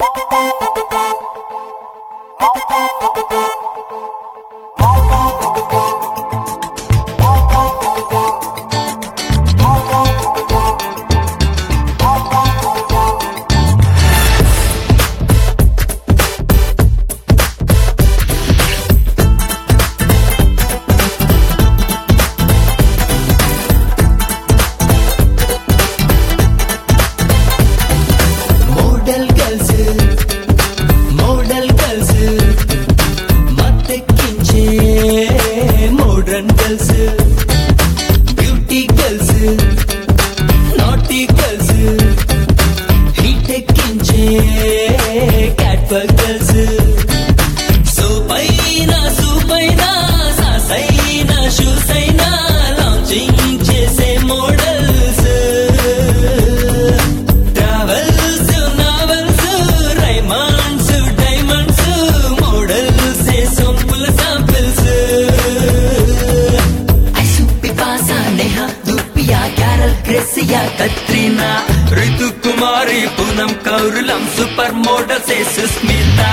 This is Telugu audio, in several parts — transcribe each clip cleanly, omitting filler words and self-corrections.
कतरीना, ऋतु कुमारी, पूनम कौरलम, सुपर मॉडल से सुस्मिता।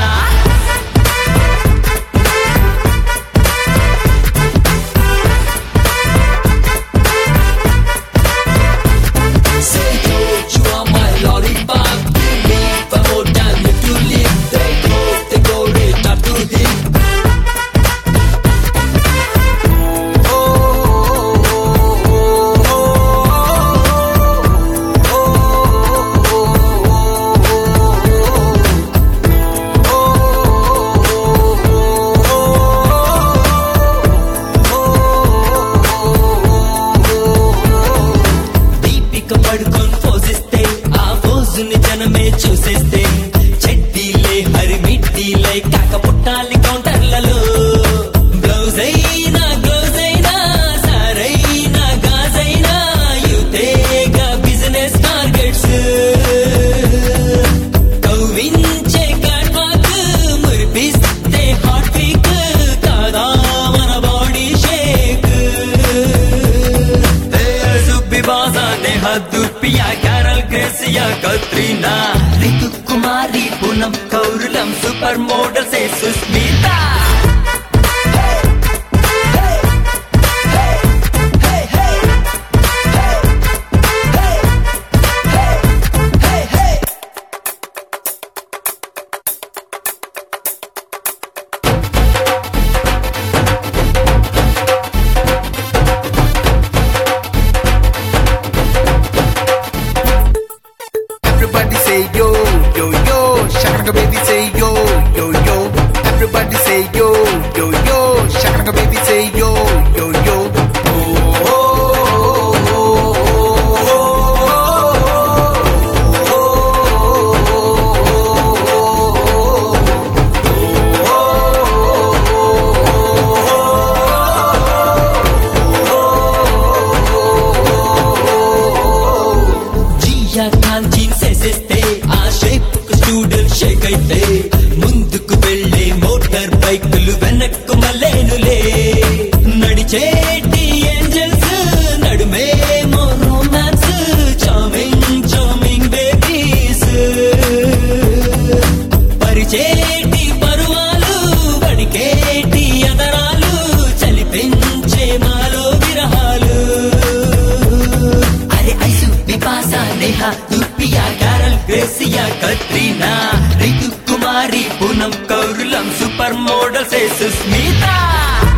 జనమే చూసేస్తే చెడ్డీలే హరి మిడ్డీలే కాక పుట్టాలి కౌంటర్లలో బ్లౌజ్ అయినా గ్లౌజ్ అయినా సారైనా గాజైనా యుతేగా బిజినెస్ టార్గెట్స్ కవ్వించే కాట్వాక్ మురిపిస్తే హాట్ వీక్ కాదా మన బాడీ షేక్ సుబ్బి బాజా నేహా దుప్పియా క్యారల్ గ్రేసియా कतरीना, ऋतु कुमारी, पूनम कौरलम, सुपर मॉडल से Sushmita. Everybody say yo, yo, yo. Shakalaka baby say yo, yo, yo. Everybody say yo, yo, yo. Shakalaka baby say yo, yo, yo. Oh, oh, oh, oh, Jiya Khan jeans వేసేస్తే ఆ షేప్ కు స్టూడెంట్ షేక్ అయితే ముందుకు వెళ్ళే మోటార్ బైకులు వెనక్కు మళ్ళేనులే నడిచేటి ఏంజల్స్ నడుమేమో రొమాన్స్ చామింగ్ చామింగ్ బేబీస్ పరిచేటి పరువాలు వడికేటి అదరాలు చలి పెంచే మాలో విరహాలు అరే ఐసు విపాసా నేహా దుప్పియా క్యారల్ గ్రేసియా कतरीना, ऋतु कुमारी, पूनम कौरलम, सुपर मॉडल से सुस्मिता।